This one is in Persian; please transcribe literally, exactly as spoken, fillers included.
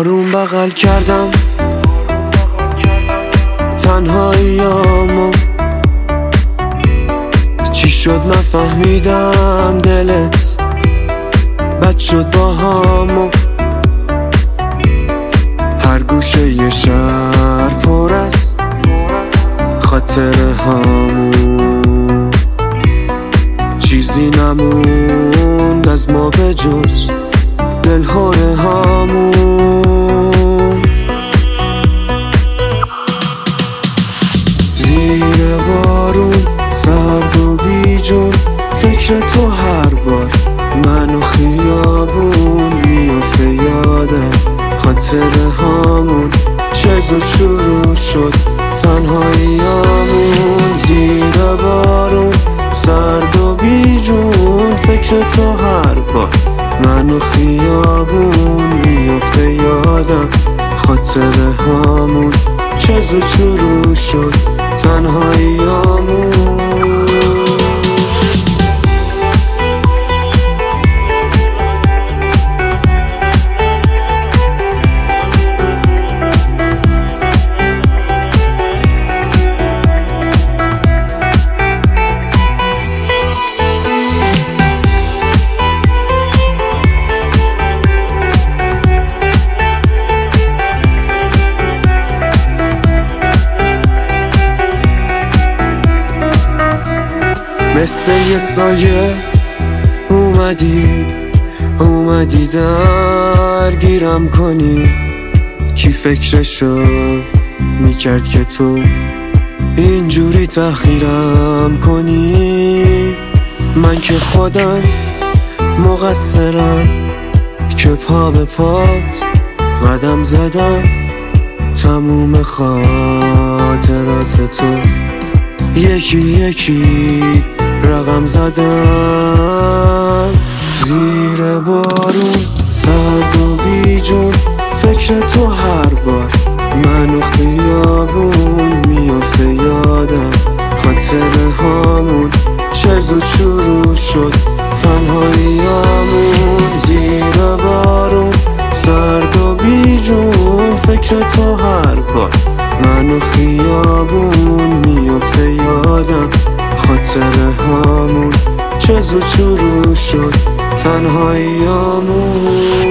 آروم بغل کردم تنهاییامو، چی شد نفهمیدم دلت بد شد با همو. هر گوشه یه شهر پر از خاطر همون، چیزی نموند از ما به جز دلهور همون. زیر بارون سرد و بیجون فکر تو هر بار منو خیابون میفته یادم، خاطر همون چیز و شروع شد تنهاییامون. زیر بارون سرد و بیجون فکر تو هر بار منو خیابون میفته یادم، خاطر همون چیز و شروع شد تنهاییامون. مثل یه سایه اومدی اومدی درگیرم کنی، کی فکرشو میکرد که تو اینجوری تحقیرم کنی. من که خودم مقصرم که پا به پات قدم زدم، تموم خاطرات تو یکی یکی رقم زدم. زیر بارون سرد و بیجون فکر تو هر بار منو خیابون میفته یادم، خاطر همون چیز و شروع شد تنهاییامون. زیر بارون سرد و بیجون فکر تو هر بار منو خیابون میفته یادم، خاطر همون چیز و شروع شد تنهاییامون.